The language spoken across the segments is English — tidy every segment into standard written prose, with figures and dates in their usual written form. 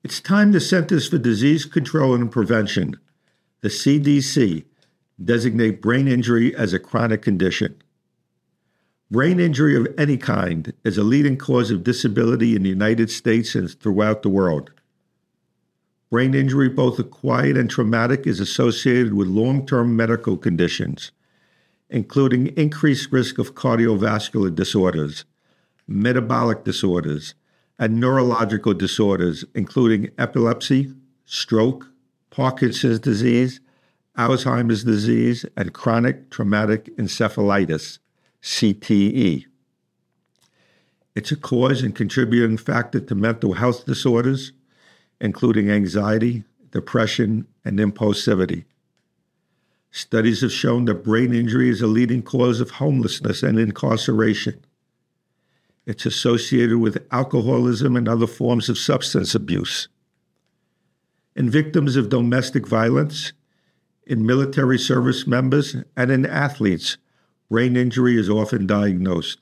It's time the Centers for Disease Control and Prevention, the CDC, designate brain injury as a chronic condition. Brain injury of any kind is a leading cause of disability in the United States and throughout the world. Brain injury, both acquired and traumatic, is associated with long-term medical conditions, including increased risk of cardiovascular disorders, metabolic disorders, and neurological disorders, including epilepsy, stroke, Parkinson's disease, Alzheimer's disease, and chronic traumatic encephalitis, CTE. It's a cause and contributing factor to mental health disorders, including anxiety, depression, and impulsivity. Studies have shown that brain injury is a leading cause of homelessness and incarceration. It's associated with alcoholism and other forms of substance abuse. In victims of domestic violence, in military service members, and in athletes, brain injury is often diagnosed.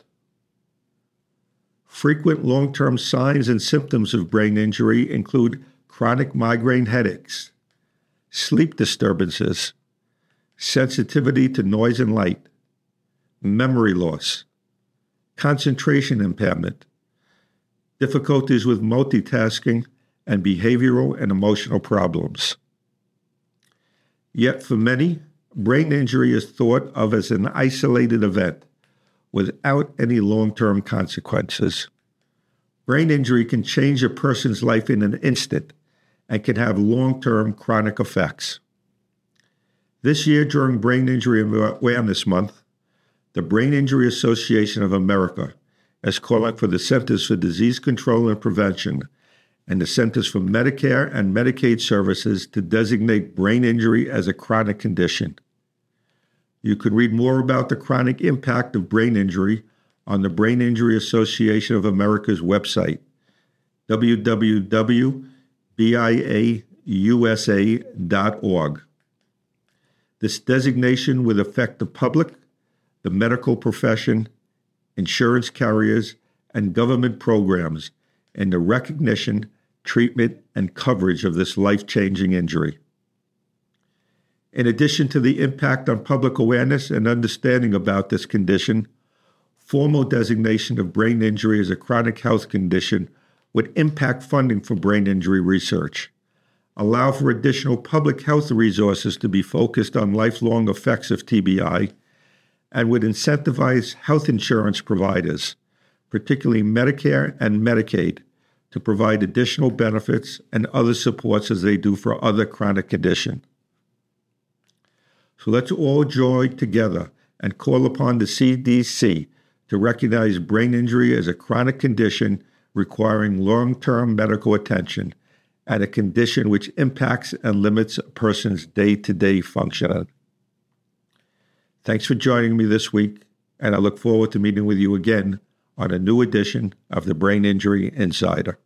Frequent long-term signs and symptoms of brain injury include chronic migraine headaches, sleep disturbances, sensitivity to noise and light, memory loss, concentration impairment, difficulties with multitasking, and behavioral and emotional problems. Yet for many, brain injury is thought of as an isolated event without any long-term consequences. Brain injury can change a person's life in an instant and can have long-term chronic effects. This year, during Brain Injury Awareness Month, the Brain Injury Association of America is calling for the Centers for Disease Control and Prevention and the Centers for Medicare and Medicaid Services to designate brain injury as a chronic condition. You can read more about the chronic impact of brain injury on the Brain Injury Association of America's website, www.biausa.org. This designation would affect the public, the medical profession, insurance carriers, and government programs in the recognition, treatment, and coverage of this life-changing injury. In addition to the impact on public awareness and understanding about this condition, formal designation of brain injury as a chronic health condition would impact funding for brain injury research, allow for additional public health resources to be focused on lifelong effects of TBI, and would incentivize health insurance providers, particularly Medicare and Medicaid, to provide additional benefits and other supports as they do for other chronic conditions. So let's all join together and call upon the CDC to recognize brain injury as a chronic condition requiring long-term medical attention and a condition which impacts and limits a person's day-to-day functioning. Thanks for joining me this week, and I look forward to meeting with you again on a new edition of the Brain Injury Insider.